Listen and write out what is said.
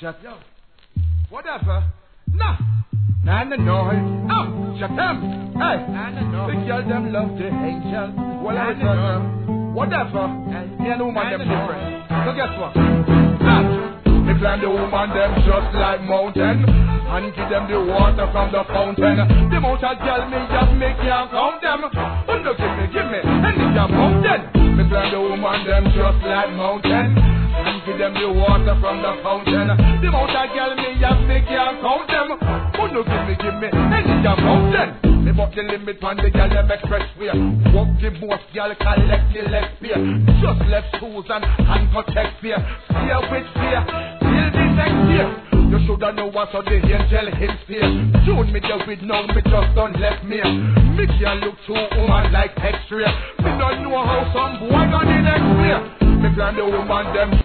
Shut up. Whatever. Nah. Nah, no. Oh, shut up. Hey. Nah. The girl them love the angel. Well, I know. Whatever. Yeah, no man them different. So guess what? They climb the woman them just like mountain, and give them the water from the fountain. The mountain tell me just me can't count them. Oh no, give me, and it's a mountain. They climb the woman them just like mountain, and give them the water from the fountain. The mountain tell me just me can't count them. Oh no, give me, and it's a mountain. Me but the limit on the girl them expressway. Walk the most girl collect the left fear. Just left shoes and hand protect fear. Fear with fear till the next year. You shoulda know what's on the angel hill fear. June me there with now me just done left me. Me can't look to woman like X-ray. Me don't know how some boy gonna the next year. Me plan the woman them